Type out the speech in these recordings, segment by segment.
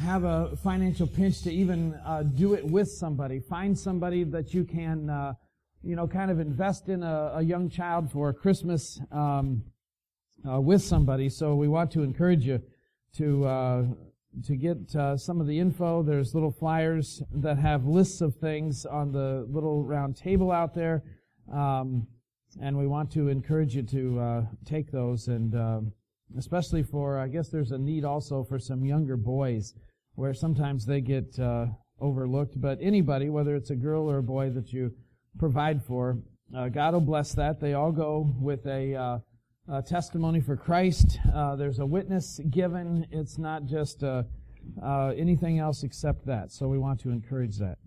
have a financial pinch to even do it with somebody. Find somebody that you can, kind of invest in a young child for Christmas with somebody. So we want to encourage you to get some of the info. There's little flyers that have lists of things on the little round table out there, and we want to encourage you to take those, and especially for, I guess there's a need also for some younger boys, where sometimes they get overlooked. But anybody, whether it's a girl or a boy that you provide for, God will bless that. They all go with a testimony for Christ. There's a witness given. It's not just anything else except that. So we want to encourage that.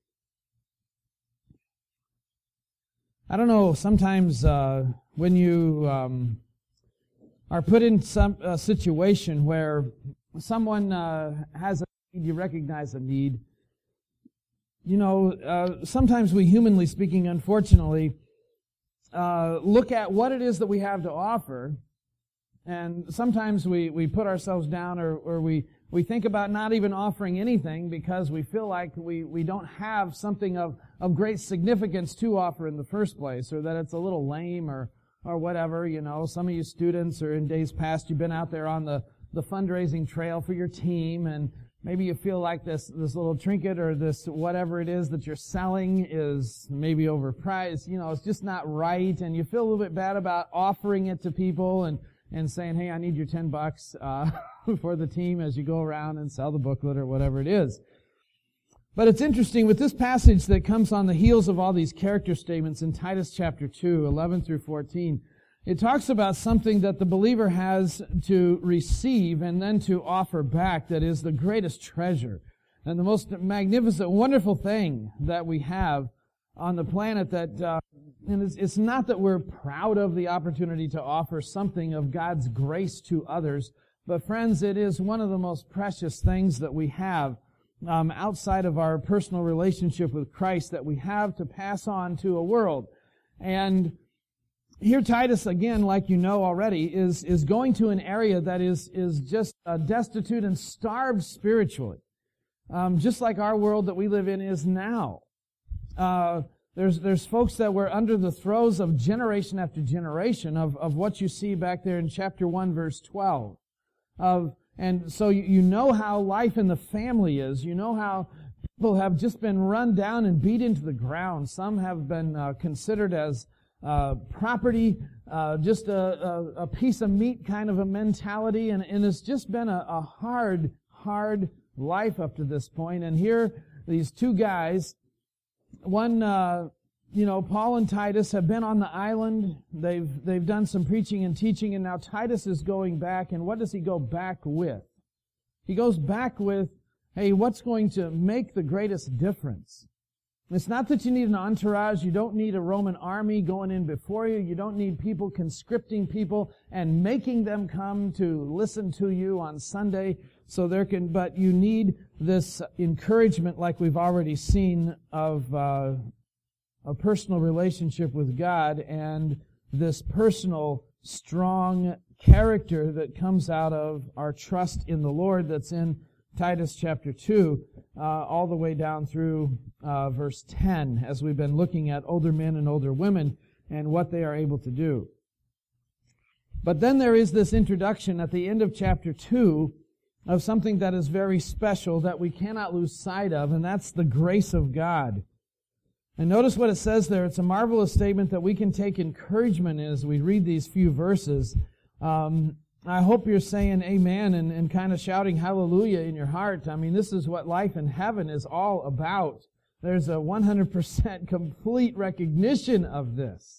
I don't know, sometimes when you are put in some situation where someone has a need, you recognize a need. Sometimes we, humanly speaking, unfortunately, look at what it is that we have to offer, and sometimes we put ourselves down, or we think about not even offering anything because we feel like we don't have something of great significance to offer in the first place, or that it's a little lame or whatever. Some of you students, or in days past, you've been out there on the fundraising trail for your team, and maybe you feel like this little trinket or this whatever it is that you're selling is maybe overpriced. It's just not right, and you feel a little bit bad about offering it to people and saying, hey, I need your $10 for the team as you go around and sell the booklet or whatever it is. But it's interesting with this passage that comes on the heels of all these character statements in Titus chapter 2, 11 through 14. It talks about something that the believer has to receive and then to offer back that is the greatest treasure and the most magnificent, wonderful thing that we have on the planet. That and it's not that we're proud of the opportunity to offer something of God's grace to others, but friends, it is one of the most precious things that we have outside of our personal relationship with Christ that we have to pass on to a world. And here Titus, again, like you know already, is going to an area that is just destitute and starved spiritually, just like our world that we live in is now. There's folks that were under the throes of generation after generation of what you see back there in chapter 1, verse 12. And so you know how life in the family is. You know how people have just been run down and beat into the ground. Some have been considered as property, just a piece of meat kind of a mentality, and it's just been a hard life up to this point. And here, these two guys, one, Paul and Titus have been on the island. They've done some preaching and teaching, and now Titus is going back, and what does he go back with? He goes back with, hey, what's going to make the greatest difference? It's not that you need an entourage. You don't need a Roman army going in before you. You don't need people conscripting people and making them come to listen to you on Sunday but you need this encouragement, like we've already seen, of a personal relationship with God, and this personal, strong character that comes out of our trust in the Lord that's in Titus chapter 2, all the way down through verse 10, as we've been looking at older men and older women and what they are able to do. But then there is this introduction at the end of chapter 2 of something that is very special that we cannot lose sight of, and that's the grace of God. And notice what it says there. It's a marvelous statement that we can take encouragement in as we read these few verses. I hope you're saying amen and kind of shouting hallelujah in your heart. I mean, this is what life in heaven is all about. There's a 100% complete recognition of this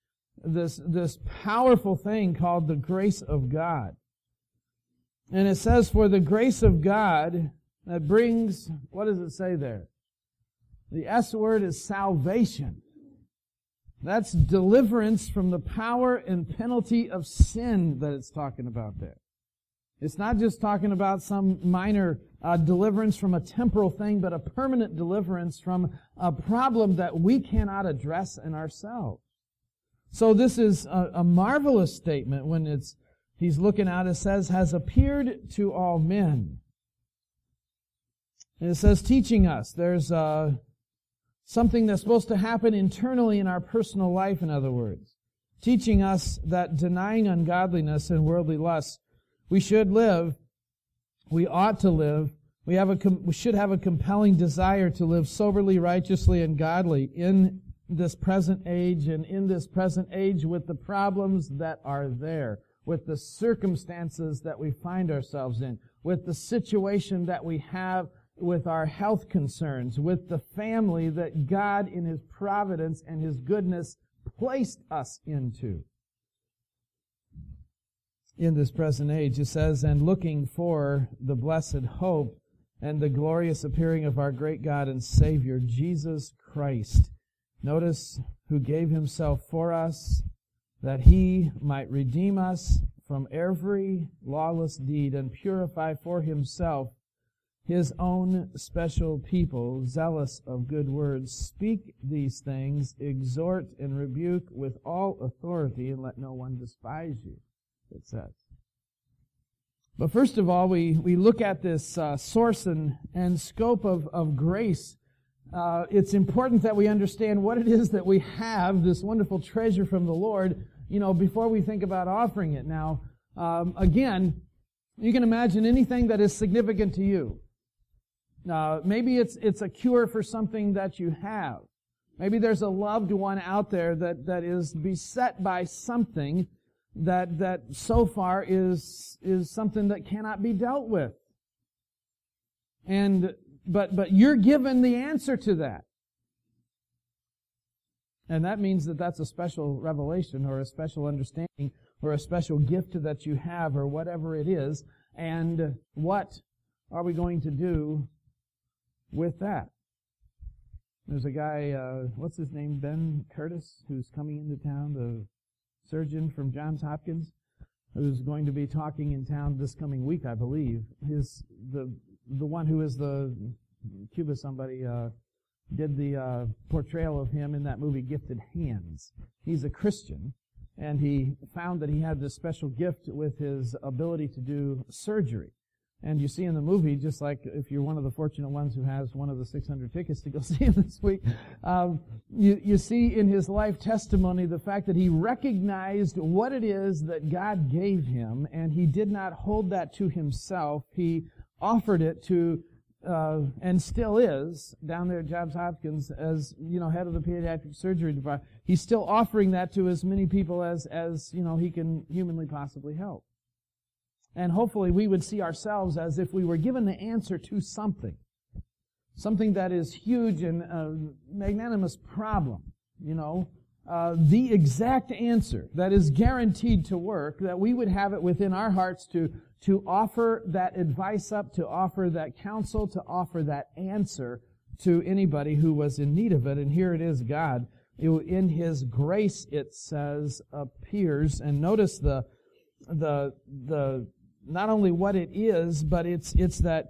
powerful thing called the grace of God. And it says, for the grace of God that brings, what does it say there? The S word is salvation. That's deliverance from the power and penalty of sin that it's talking about there. It's not just talking about some minor deliverance from a temporal thing, but a permanent deliverance from a problem that we cannot address in ourselves. So this is a marvelous statement when he's looking out. It says, has appeared to all men. And it says teaching us. There's something that's supposed to happen internally in our personal life, in other words. Teaching us that denying ungodliness and worldly lusts, we should live, we ought to live, we should have a compelling desire to live soberly, righteously, and godly in this present age, and in this present age with the problems that are there, with the circumstances that we find ourselves in, with the situation that we have with our health concerns, with the family that God in His providence and His goodness placed us into. In this present age, it says, and looking for the blessed hope and the glorious appearing of our great God and Savior, Jesus Christ. Notice, who gave Himself for us, that He might redeem us from every lawless deed and purify for Himself His own special people, zealous of good words. Speak these things, exhort and rebuke with all authority, and let no one despise you, it says. But first of all, we look at this source and scope of grace. It's important that we understand what it is that we have, this wonderful treasure from the Lord, before we think about offering it. Now, again, you can imagine anything that is significant to you. Maybe it's a cure for something that you have. Maybe there's a loved one out there that is beset by something that so far is something that cannot be dealt with. But you're given the answer to that. And that means that's a special revelation or a special understanding or a special gift that you have or whatever it is. And what are we going to do with that? There's a guy, what's his name, Ben Curtis, who's coming into town, the surgeon from Johns Hopkins, who's going to be talking in town this coming week, I believe. The one who is the Cuba somebody did the portrayal of him in that movie Gifted Hands. He's a Christian, and he found that he had this special gift with his ability to do surgery. And you see in the movie, just like if you're one of the fortunate ones who has one of the 600 tickets to go see him this week, you see in his life testimony the fact that he recognized what it is that God gave him, and he did not hold that to himself. He offered it to, and still is, down there at Johns Hopkins as, head of the pediatric surgery department. He's still offering that to as many people as he can humanly possibly help. And hopefully we would see ourselves as if we were given the answer to something that is huge and a magnanimous problem, the exact answer that is guaranteed to work, that we would have it within our hearts to offer that advice up, to offer that counsel, to offer that answer to anybody who was in need of it. And here it is, God, in His grace, it says, appears. And notice the not only what it is, but it's that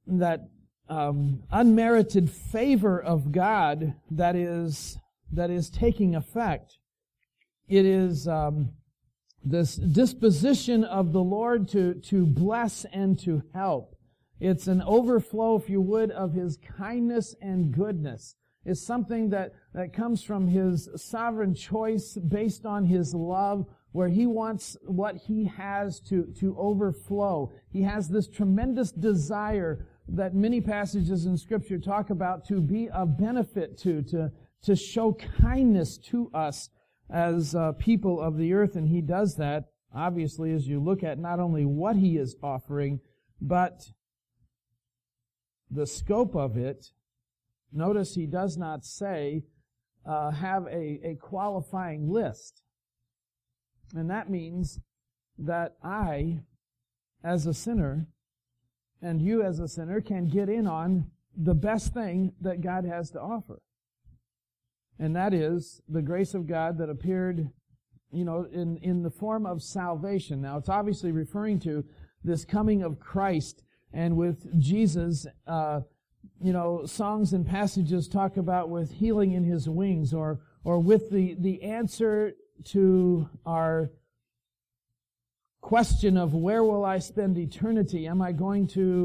unmerited favor of God that is taking effect. It is this disposition of the Lord to bless and to help. It's an overflow, if you would, of His kindness and goodness. It's something that comes from His sovereign choice based on His love, where He wants what He has to overflow. He has this tremendous desire that many passages in Scripture talk about, to be a benefit to show kindness to us as people of the earth. And He does that, obviously, as you look at not only what He is offering, but the scope of it. Notice He does not say, have a qualifying list. And that means that I, as a sinner, and you as a sinner, can get in on the best thing that God has to offer. And that is the grace of God that appeared, in the form of salvation. Now, it's obviously referring to this coming of Christ, and with Jesus, songs and passages talk about with healing in His wings, or with the answer to our question of where will I spend eternity? Am I going to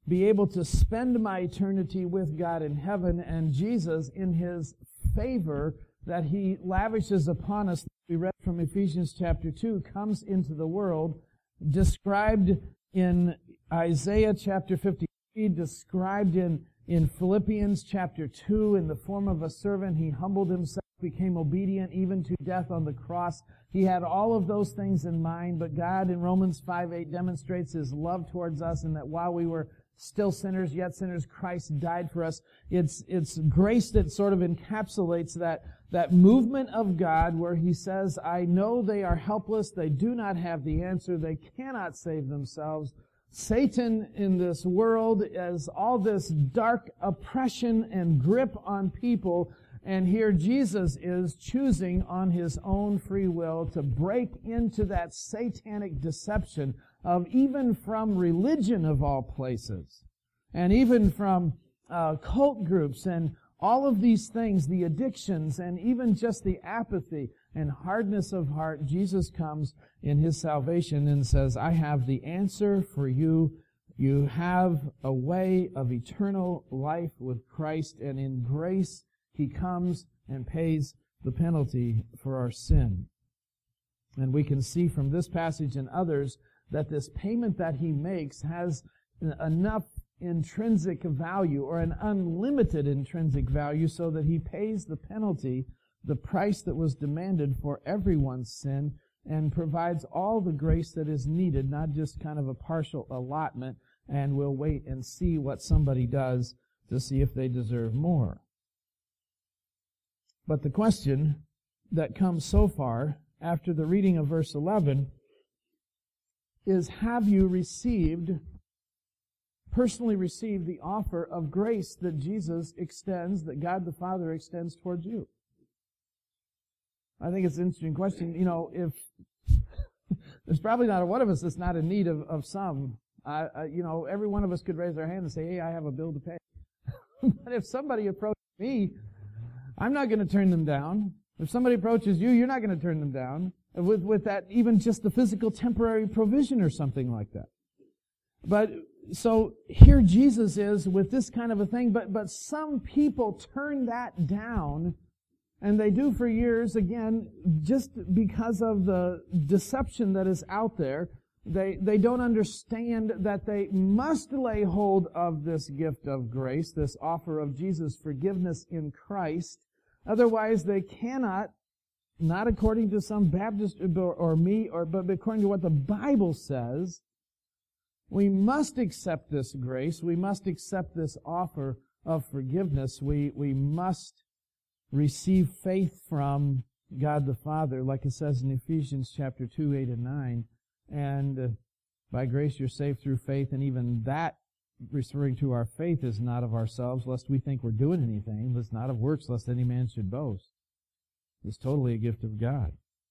be able to spend my eternity with God in heaven, and Jesus, in His favor that He lavishes upon us, we read from Ephesians chapter 2, comes into the world, described in Isaiah chapter 53, described in Philippians chapter 2, in the form of a servant. He humbled Himself, became obedient even to death on the cross. He had all of those things in mind, but God in Romans 5:8 demonstrates His love towards us, and that while we were still sinners, yet sinners, Christ died for us. It's grace that sort of encapsulates that movement of God where He says, I know they are helpless, they do not have the answer, they cannot save themselves. Satan in this world has all this dark oppression and grip on people, and here Jesus is choosing on His own free will to break into that satanic deception of even from religion of all places, and even from cult groups and all of these things, the addictions, and even just the apathy and hardness of heart. Jesus comes in His salvation and says, I have the answer for you. You have a way of eternal life with Christ, and in grace He comes and pays the penalty for our sin. And we can see from this passage and others that this payment that He makes has enough intrinsic value, or an unlimited intrinsic value, so that He pays the penalty, the price that was demanded for everyone's sin, and provides all the grace that is needed, not just kind of a partial allotment, and we'll wait and see what somebody does to see if they deserve more. But the question that comes so far after the reading of verse 11 is, have you personally received the offer of grace that Jesus extends, that God the Father extends towards you? I think it's an interesting question. You know, if there's probably not one of us that's not in need of some. Every one of us could raise our hand and say, hey, I have a bill to pay. But if somebody approaches me, I'm not going to turn them down. If somebody approaches you, you're not going to turn them down with that, even just the physical temporary provision or something like that. But so here Jesus is with this kind of a thing, but some people turn that down, and they do for years, again, just because of the deception that is out there. They don't understand that they must lay hold of this gift of grace, this offer of Jesus' forgiveness in Christ. Otherwise, they cannot, not according to some Baptist or me, but according to what the Bible says, we must accept this grace. We must accept this offer of forgiveness. We must receive faith from God the Father, like it says in Ephesians chapter 2, 8 and 9. And by grace you're saved through faith, and even that, referring to our faith, is not of ourselves, lest we think we're doing anything. It's not of works, lest any man should boast. It's totally a gift of God.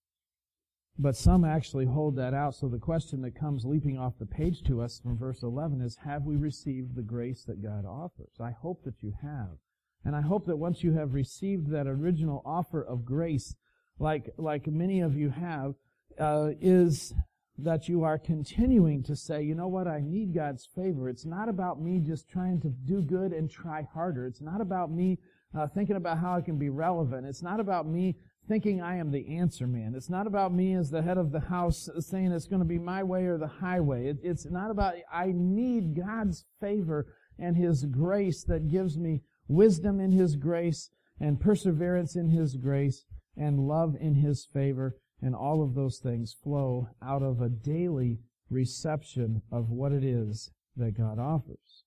But some actually hold that out. So the question that comes leaping off the page to us from verse 11 is, have we received the grace that God offers? I hope that you have. And I hope that once you have received that original offer of grace, like many of you have, is that you are continuing to say, you know what, I need God's favor. It's not about me just trying to do good and try harder. It's not about me thinking about how I can be relevant. It's not about me thinking I am the answer man. It's not about me as the head of the house saying it's going to be my way or the highway. It's not about, I need God's favor and His grace that gives me wisdom in His grace and perseverance in His grace and love in His favor. And all of those things flow out of a daily reception of what it is that God offers.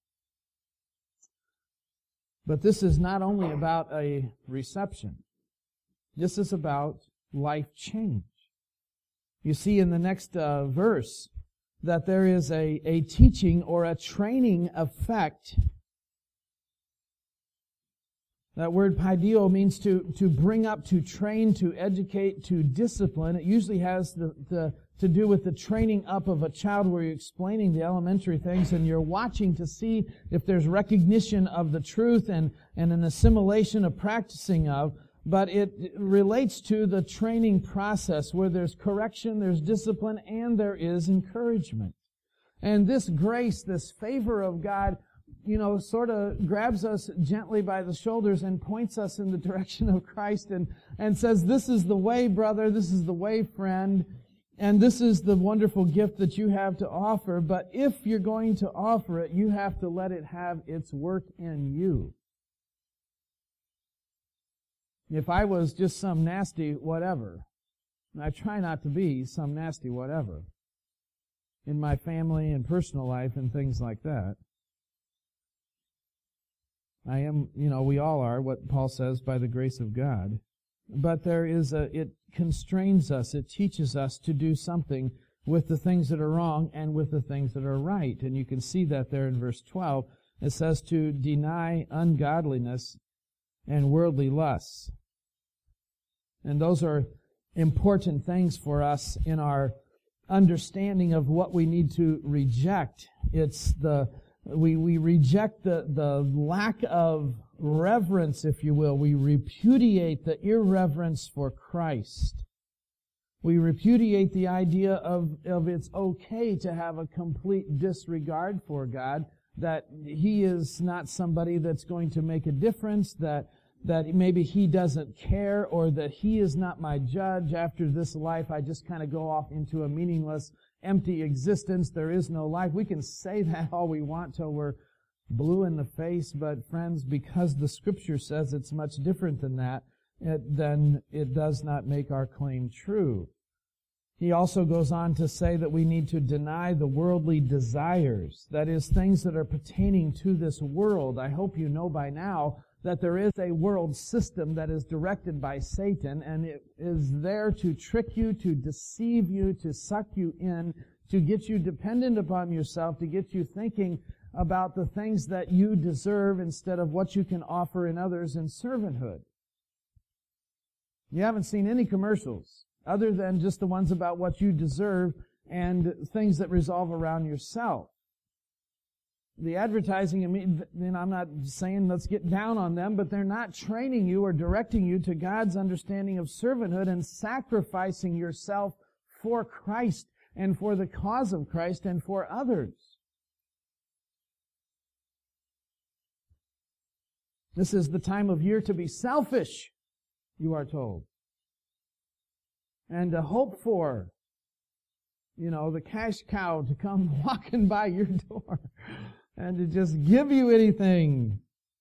But this is not only about a reception. This is about life change. You see in the next verse that there is a teaching or a training effect. That word paidio means to bring up, to train, to educate, to discipline. It usually has to do with the training up of a child, where you're explaining the elementary things and you're watching to see if there's recognition of the truth and an assimilation of practicing of. But it relates to the training process where there's correction, there's discipline, and there is encouragement. And this grace, this favor of God, sort of grabs us gently by the shoulders and points us in the direction of Christ and says, this is the way, brother, this is the way, friend, and this is the wonderful gift that you have to offer. But if you're going to offer it, you have to let it have its work in you. If I was just some nasty whatever, and I try not to be some nasty whatever in my family and personal life and things like that, I am, we all are, what Paul says, by the grace of God. But it constrains us, it teaches us to do something with the things that are wrong and with the things that are right. And you can see that there in verse 12. It says to deny ungodliness and worldly lusts. And those are important things for us in our understanding of what we need to reject. It's we reject the lack of reverence, if you will. We repudiate the irreverence for Christ. We repudiate the idea of it's okay to have a complete disregard for God, that He is not somebody that's going to make a difference, that maybe He doesn't care, or that He is not my judge. After this life, I just kind of go off into a meaningless, empty existence. There is no life. We can say that all we want till we're blue in the face, but friends, because the Scripture says it's much different than that, then it does not make our claim true. He also goes on to say that we need to deny the worldly desires, that is, things that are pertaining to this world. I hope you know by now that there is a world system that is directed by Satan, and it is there to trick you, to deceive you, to suck you in, to get you dependent upon yourself, to get you thinking about the things that you deserve instead of what you can offer in others in servanthood. You haven't seen any commercials other than just the ones about what you deserve and things that revolve around yourself. The advertising, I'm not saying let's get down on them, but they're not training you or directing you to God's understanding of servanthood and sacrificing yourself for Christ and for the cause of Christ and for others. This is the time of year to be selfish, you are told, and to hope for, the cash cow to come walking by your door and to just give you anything.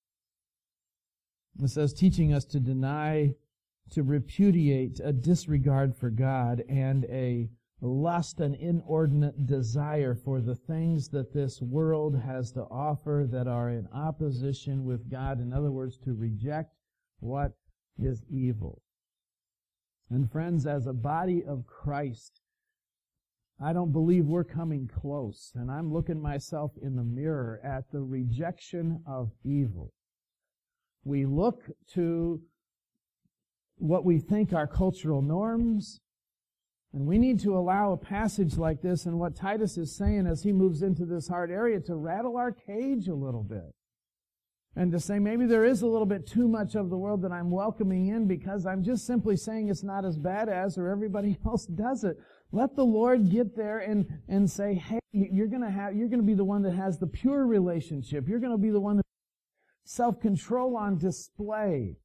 It says, teaching us to deny, to repudiate a disregard for God and a lust, an inordinate desire for the things that this world has to offer that are in opposition with God. In other words, to reject what is evil. And friends, as a body of Christ, I don't believe we're coming close. And I'm looking myself in the mirror at the rejection of evil. We look to what we think are cultural norms, and we need to allow a passage like this and what Titus is saying as he moves into this hard area to rattle our cage a little bit. And to say maybe there is a little bit too much of the world that I'm welcoming in because I'm just simply saying it's not as bad as or everybody else does it. Let the Lord get there and say, hey, you're going to be the one that has the pure relationship. You're going to be the one that self-control on display.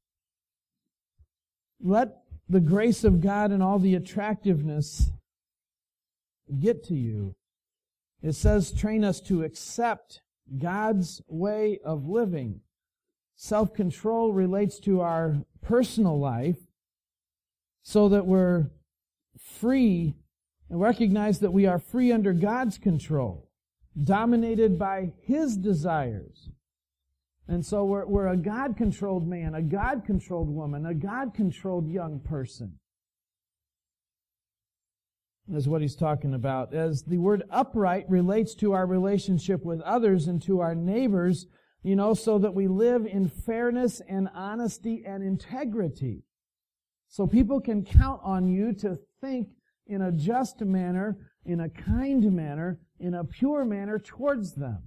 Let the grace of God and all the attractiveness get to you. It says, train us to accept God's way of living. Self-control relates to our personal life so that we're free and recognize that we are free under God's control, dominated by His desires. And so we're a God-controlled man, a God-controlled woman, a God-controlled young person. Is what he's talking about. As the word upright relates to our relationship with others and to our neighbors, so that we live in fairness and honesty and integrity. So people can count on you to think in a just manner, in a kind manner, in a pure manner towards them.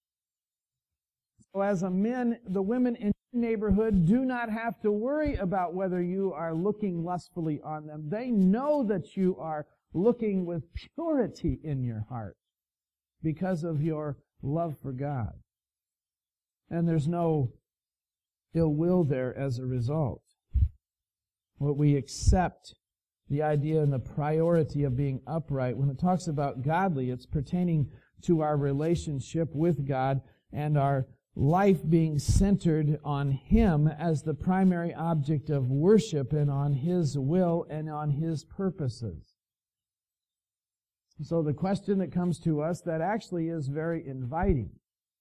So as a man, the women in your neighborhood do not have to worry about whether you are looking lustfully on them. They know that you are looking with purity in your heart. because of your love for God. And there's no ill will there as a result. What we accept the idea and the priority of being upright. When it talks about godly, it's pertaining to our relationship with God and our life being centered on Him as the primary object of worship and on His will and on His purposes. So the question that comes to us that actually is very inviting.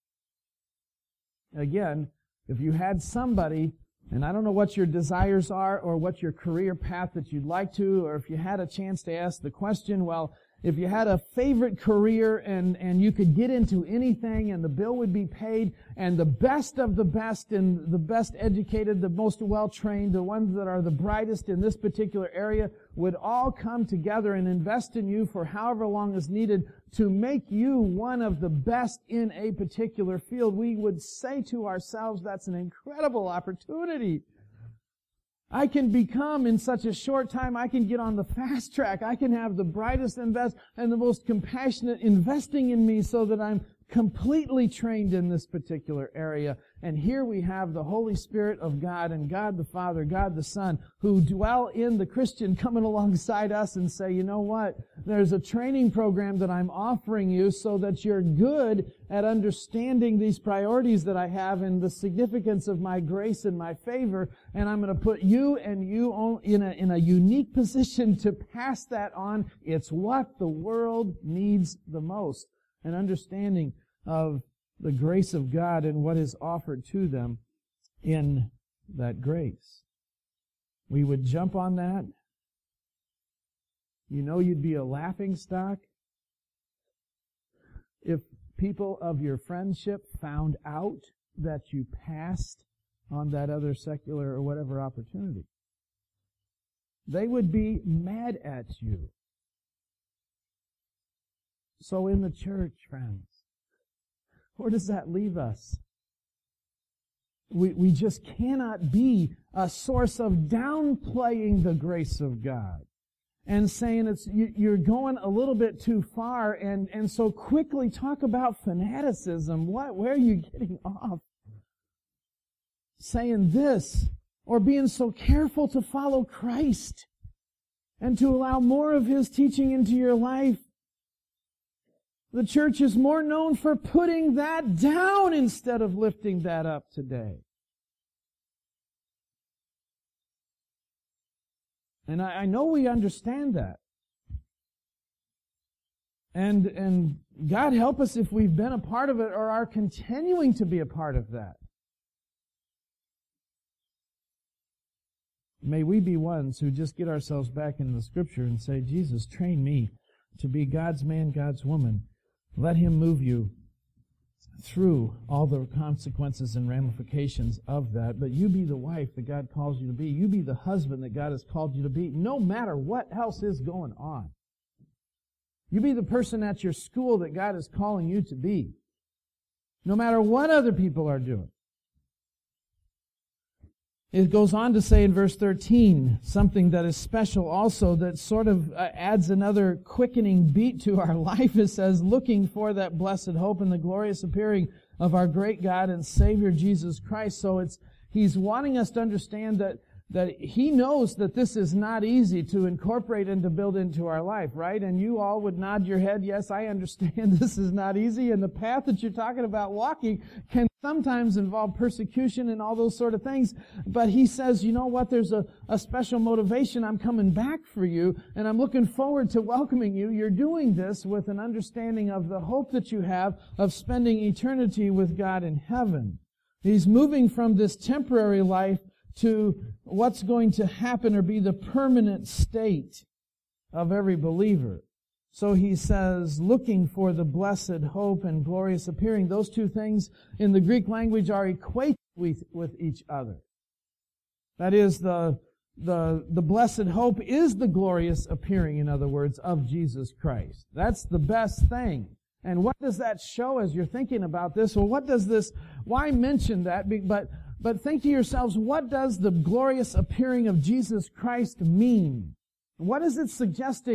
Again, if you had somebody, and I don't know what your desires are or what your career path that you'd like to, or if you had a chance to ask the question, well, if you had a favorite career and you could get into anything and the bill would be paid and the best of the best and the best educated, the most well-trained, the ones that are the brightest in this particular area would all come together and invest in you for however long is needed to make you one of the best in a particular field, we would say to ourselves, that's an incredible opportunity. I can become, in such a short time, I can get on the fast track. I can have the brightest and best and the most compassionate investing in me so that I'm completely trained in this particular area. And here we have the Holy Spirit of God and God the Father, God the Son, who dwell in the Christian coming alongside us and say, you know what? There's a training program that I'm offering you so that you're good at understanding these priorities that I have and the significance of my grace and my favor. And I'm going to put you and you in a unique position to pass that on. It's what the world needs the most. An understanding of the grace of God and what is offered to them in that grace. We would jump on that. You know, you'd be a laughingstock if people of your friendship found out that you passed on that other secular or whatever opportunity. They would be mad at you. So in the church, friends, where does that leave us? We just cannot be a source of downplaying the grace of God and saying you're going a little bit too far and so quickly talk about fanaticism. Where are you getting off? Saying this or being so careful to follow Christ and to allow more of His teaching into your life. The church is more known for putting that down instead of lifting that up today. And I know we understand that. And God help us if we've been a part of it or are continuing to be a part of that. May we be ones who just get ourselves back into the Scripture and say, Jesus, train me to be God's man, God's woman. Let Him move you through all the consequences and ramifications of that. But you be the wife that God calls you to be. You be the husband that God has called you to be, no matter what else is going on. You be the person at your school that God is calling you to be, no matter what other people are doing. It goes on to say in verse 13, something that is special also that sort of adds another quickening beat to our life. It says, looking for that blessed hope and the glorious appearing of our great God and Savior Jesus Christ. So He's wanting us to understand that He knows that this is not easy to incorporate and to build into our life, right? And you all would nod your head, yes, I understand this is not easy, and the path that you're talking about walking can sometimes involve persecution and all those sort of things. But He says, you know what, there's a special motivation. I'm coming back for you, and I'm looking forward to welcoming you. You're doing this with an understanding of the hope that you have of spending eternity with God in heaven. He's moving from this temporary life to what's going to happen or be the permanent state of every believer. So he says, looking for the blessed hope and glorious appearing. Those two things in the Greek language are equated with each other. That is, the blessed hope is the glorious appearing, in other words, of Jesus Christ. That's the best thing. And what does that show as you're thinking about this? Well, why mention that? But think to yourselves, what does the glorious appearing of Jesus Christ mean? What is it suggesting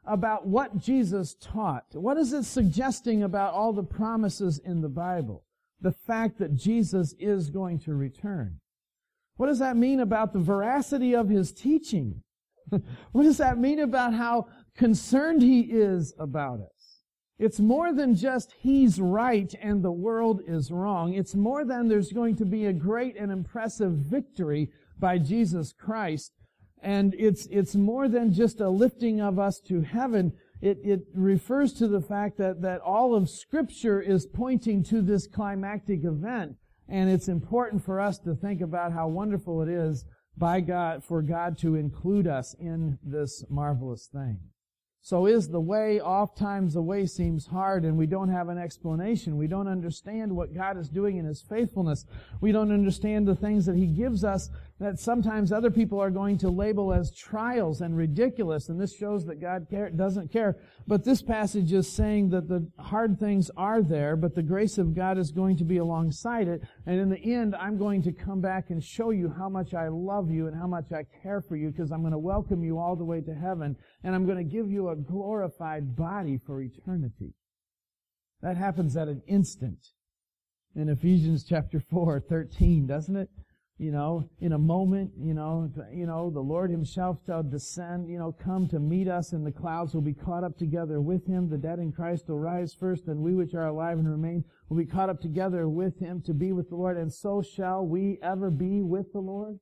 about what Jesus taught? What is it suggesting about all the promises in the Bible? The fact that Jesus is going to return. What does that mean about the veracity of His teaching? What does that mean about how concerned He is about us? It's more than just He's right and the world is wrong. It's more than there's going to be a great and impressive victory by Jesus Christ. And it's more than just a lifting of us to heaven. It refers to the fact that all of Scripture is pointing to this climactic event. And it's important for us to think about how wonderful it is for God to include us in this marvelous thing. So is the way, oftentimes the way seems hard and we don't have an explanation. We don't understand what God is doing in His faithfulness. We don't understand the things that He gives us that sometimes other people are going to label as trials and ridiculous. And this shows that God doesn't care. But this passage is saying that the hard things are there, but the grace of God is going to be alongside it. And in the end, I'm going to come back and show you how much I love you and how much I care for you, because I'm going to welcome you all the way to heaven. And I'm going to give you a glorified body for eternity. That happens at an instant in Ephesians chapter 4:13, doesn't it? In a moment, the Lord Himself shall descend, come to meet us in the clouds. We'll be caught up together with Him. The dead in Christ will rise first, and we which are alive and remain will be caught up together with Him to be with the Lord, and so shall we ever be with the Lord.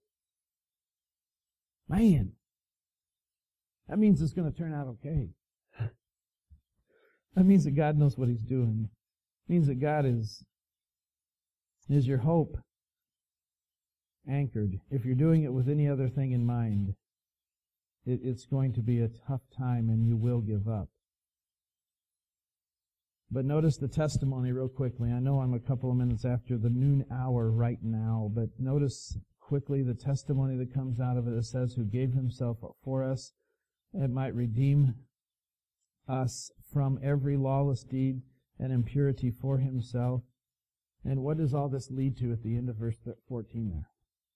Man, that means it's going to turn out okay. That means that God knows what He's doing. It means that God is your hope anchored. If you're doing it with any other thing in mind, it's going to be a tough time and you will give up. But notice the testimony real quickly. I know I'm a couple of minutes after the noon hour right now, but notice quickly the testimony that comes out of it. It says, who gave Himself for us, it might redeem us from every lawless deed and impurity for Himself. And what does all this lead to at the end of verse 14 there?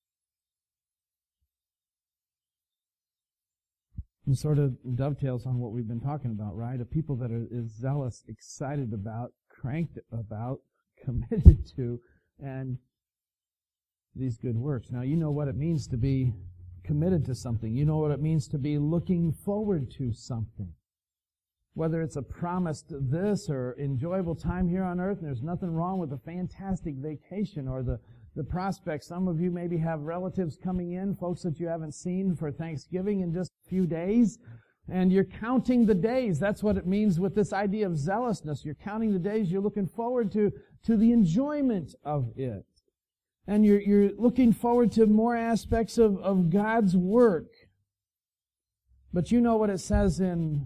And sort of dovetails on what we've been talking about, right? Of people that are zealous, excited about, cranked about, committed to, and these good works. Now, you know what it means to be committed to something. You know what it means to be looking forward to something. Whether it's a promised this or enjoyable time here on earth, and there's nothing wrong with a fantastic vacation or the prospect. Some of you maybe have relatives coming in, folks that you haven't seen for Thanksgiving in just a few days, and you're counting the days. That's what it means with this idea of zealousness. You're counting the days. You're looking forward to the enjoyment of it. And you're looking forward to more aspects of God's work. But you know what it says in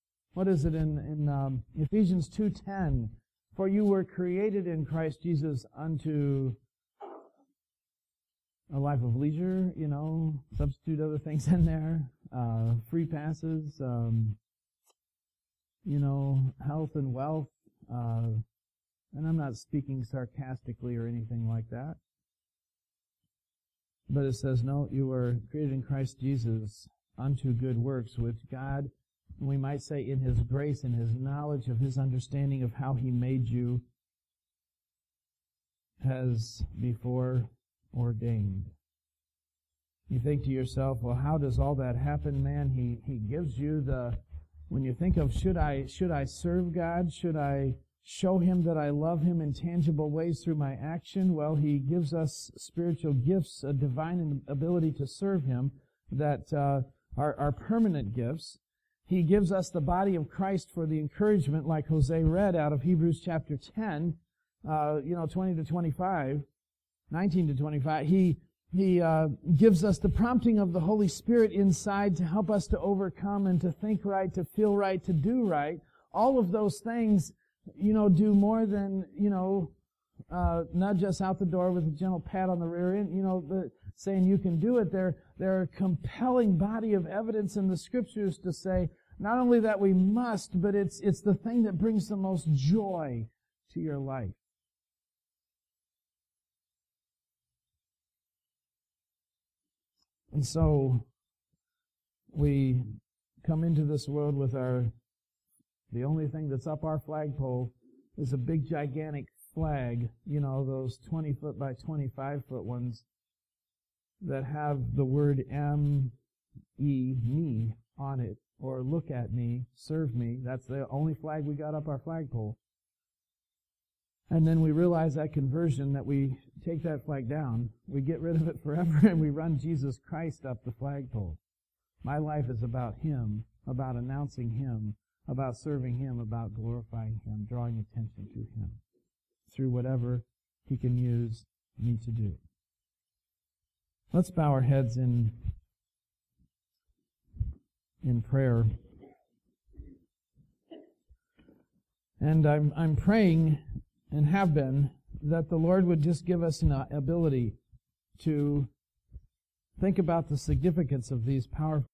Ephesians 2:10? For you were created in Christ Jesus unto a life of leisure, substitute other things in there, free passes, health and wealth, and I'm not speaking sarcastically or anything like that. But it says, no, you were created in Christ Jesus unto good works, which God, we might say in His grace and His knowledge of His understanding of how He made you, has before ordained. You think to yourself, well, how does all that happen, man? He gives you when you think of should I serve God? Should I show Him that I love Him in tangible ways through my action? Well, He gives us spiritual gifts, a divine ability to serve Him that are permanent gifts. He gives us the body of Christ for the encouragement, like Jose read out of Hebrews chapter 10, 20 to 25. 19 to 25, he gives us the prompting of the Holy Spirit inside to help us to overcome and to think right, to feel right, to do right. All of those things, do more than, nudge us out the door with a gentle pat on the rear end, saying you can do it. They're a compelling body of evidence in the Scriptures to say not only that we must, but it's the thing that brings the most joy to your life. And so we come into this world with the only thing that's up our flagpole is a big gigantic flag, those 20-foot by 25-foot ones that have the word M-E, me, on it, or look at me, serve me. That's the only flag we got up our flagpole. And then we realize at conversion that we take that flag down, we get rid of it forever, and we run Jesus Christ up the flagpole. My life is about Him, about announcing Him, about serving Him, about glorifying Him, drawing attention to Him through whatever He can use me to do. Let's bow our heads in prayer. And I'm praying, and have been, that the Lord would just give us an ability to think about the significance of these powerful